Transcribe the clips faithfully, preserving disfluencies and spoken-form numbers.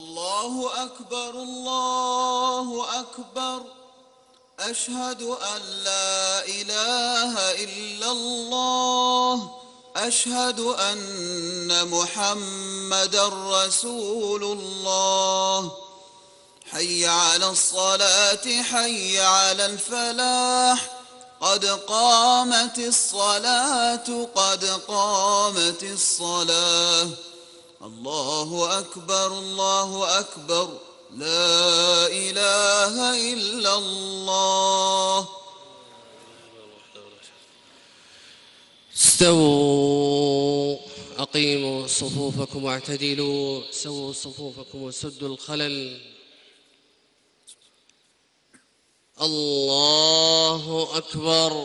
الله أكبر الله أكبر أشهد أن لا إله إلا الله أشهد أن محمدًا رسول الله حي على الصلاة حي على الفلاح قد قامت الصلاة قد قامت الصلاة الله أكبر الله أكبر لا إله إلا الله. استووا أقيموا صفوفكم واعتدلوا سووا صفوفكم وسدوا الخلل. الله أكبر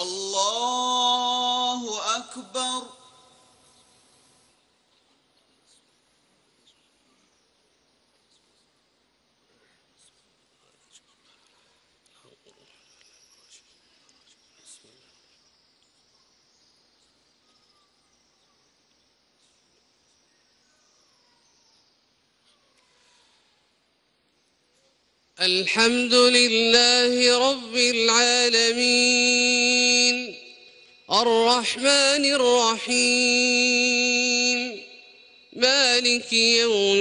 الله أكبر. الحمد لله رب العالمين الرحمن الرحيم مالك يوم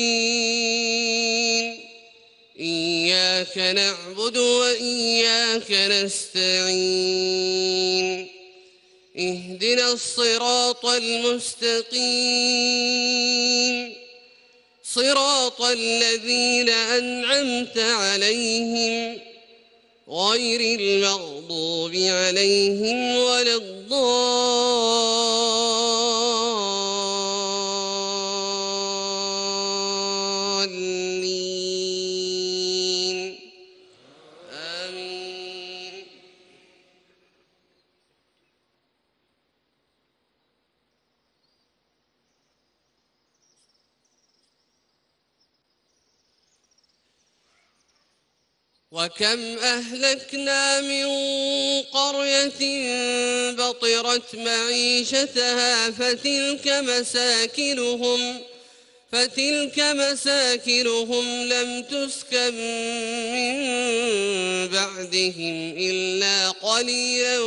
الدين إياك نعبد وإياك نستعين اهدنا الصراط المستقيم صراط الذين أنعمت عليهم غير المغضوب عليهم ولا الضالين آمين. وكم أهلكنا من قرية بطرت معيشتها فتلك مساكنهم فتلك مساكنهم لم تسكن من بعدهم إلا قليلا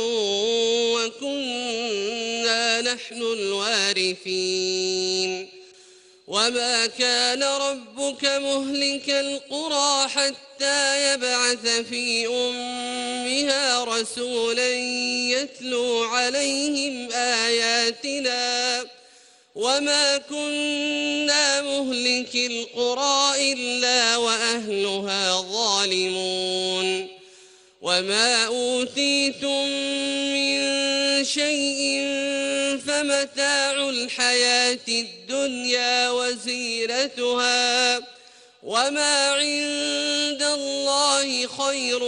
وكنا نحن الوارثين وما كان ربك مهلك القرى حتى يبعث في أمها رسولا يتلو عليهم آياتنا وما كنا مهلك القرى إلا وأهلها ظالمون وما أوتيتم من شيء فمتاع الحياة الدنيا وزينتها وما عند الله خير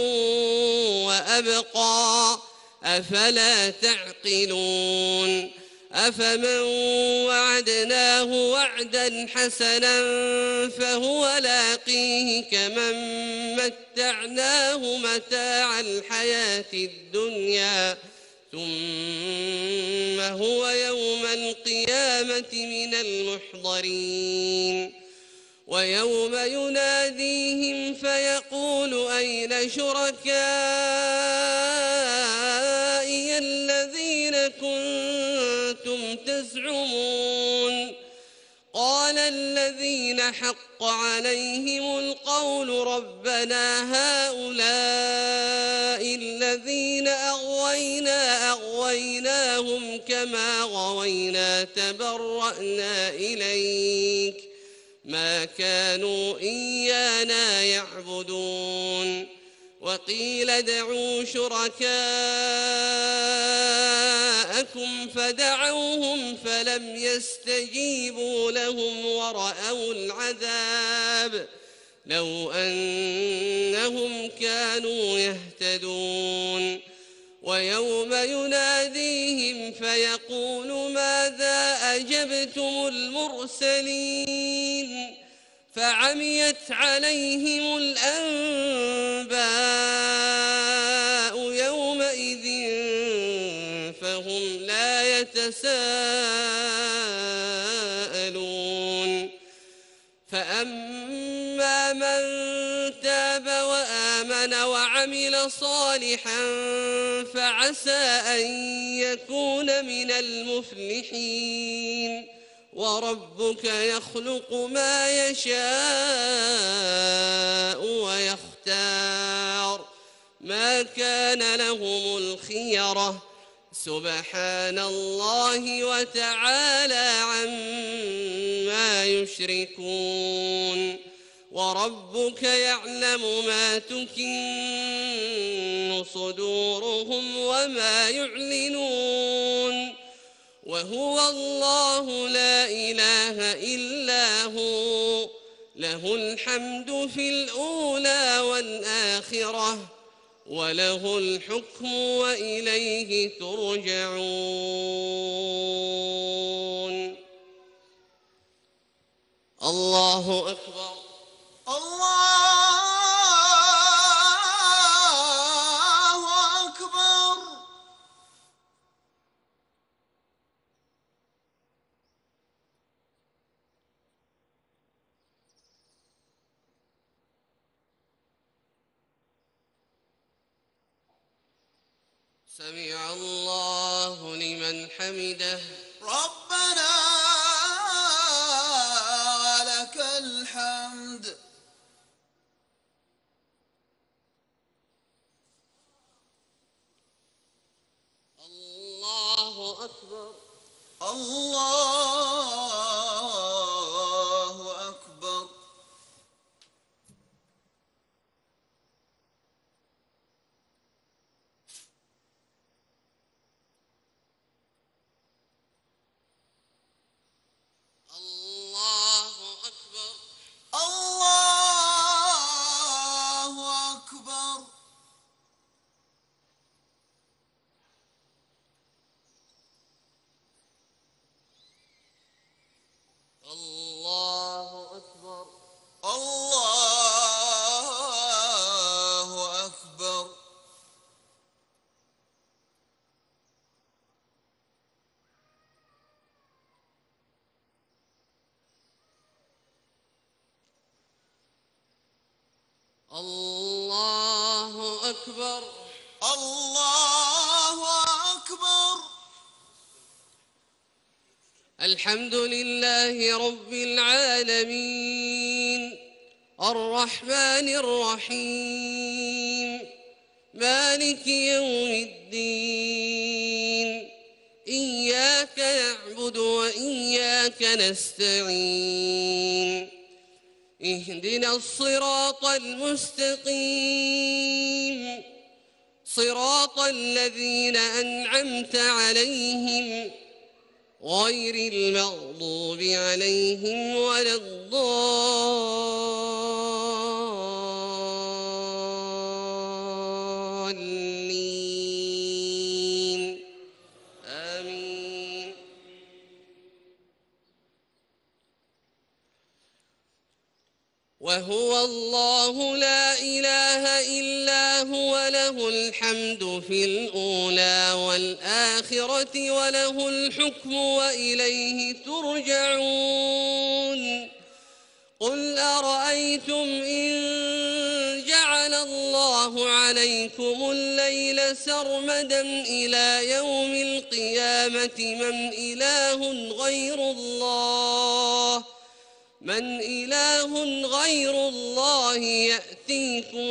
وأبقى أفلا تعقلون أفمن وعدناه وعدا حسنا فهو لاقيه كمن متعناه متاع الحياة الدنيا ثم هو يوم القيامة من المحضرين ويوم يناديهم فيقول أين شركائي الذين كنتم تزعمون قال الذين حق عليهم القول ربنا هؤلاء الذين أغوينا أغويناهم كما غوينا تبرأنا إليك ما كانوا إيانا يعبدون وقيل ادعوا شركاءكم فدعوهم فلم يستجيبوا لهم ورأوا العذاب لو أنهم كانوا يهتدون ويوم يناديهم فيقول ماذا أجبتم المرسلين فعميت عليهم الأنباء يومئذ فهم لا يتساءلون فأما فأما من تاب وآمن وعمل صالحا فعسى أن يكون من المفلحين وربك يخلق ما يشاء ويختار ما كان لهم الخيرة سبحان الله وتعالى عما يشركون وربك يعلم ما تكن صدورهم وما يعلنون وهو الله لا إله إلا هو له الحمد في الأولى والآخرة وله الحكم وإليه ترجعون. الله أكبر. الله أكبر. سمع الله لمن حمده. ربنا ولك الحمد. الله أكبر. الله أكبر. الله أكبر. الله أكبر. الله أكبر. الله أكبر. الله أكبر. الله أكبر. الحمد لله رب العالمين الرحمن الرحيم مالك يوم الدين إياك نعبد وإياك نستعين اهدنا الصراط المستقيم صراط الذين أنعمت عليهم غير المغضوب عليهم ولا الضالين آمين. وهو الله لا إله إلا هو له الحمد في الأولى والآخرة وله الحكم وإليه ترجعون. قل أرأيتم إن جعل الله عليكم الليل سرمدا إلى يوم القيامة من إله غير الله من إله غير الله يأتيكم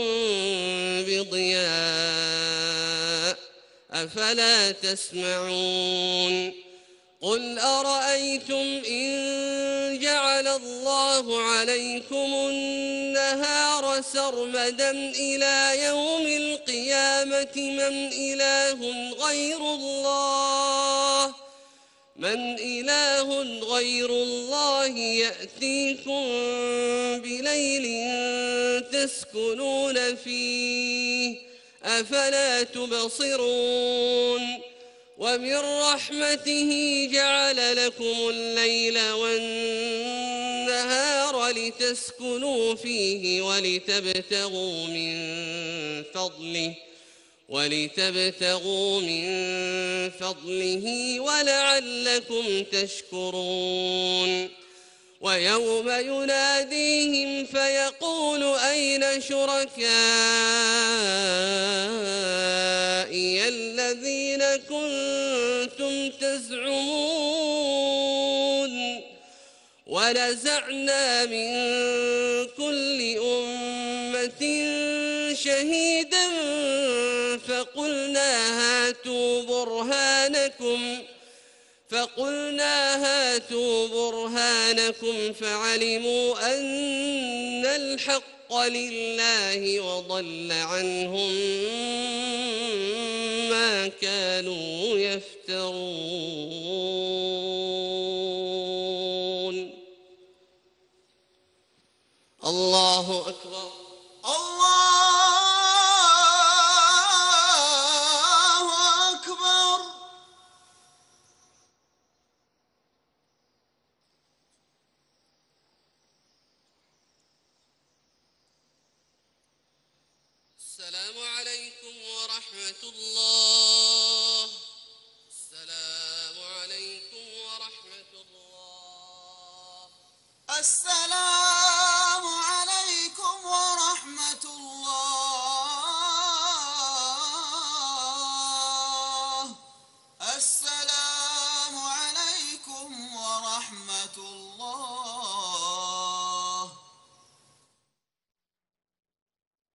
بضياء أفلا تسمعون. قل أرأيتم إن جعل الله عليكم النهار سرمدا إلى يوم القيامة من إله غير الله من إله غير الله يأتيكم بليل تسكنون فيه أفلا تبصرون. ومن رحمته جعل لكم الليل والنهار لتسكنوا فيه ولتبتغوا من فضله ولتبتغوا من فضله ولعلكم تشكرون. ويوم يناديهم فيقول أين شركائي الذين كنتم تزعمون ونزعنا من كل أمة شهيدا فقلنا هاتوا برهانكم فقلنا هاتوا برهانكم فعلموا أن الحق لله وضل عنهم ما كانوا يفترون. الله أكبر. الله أكبر. السلام عليكم ورحمة الله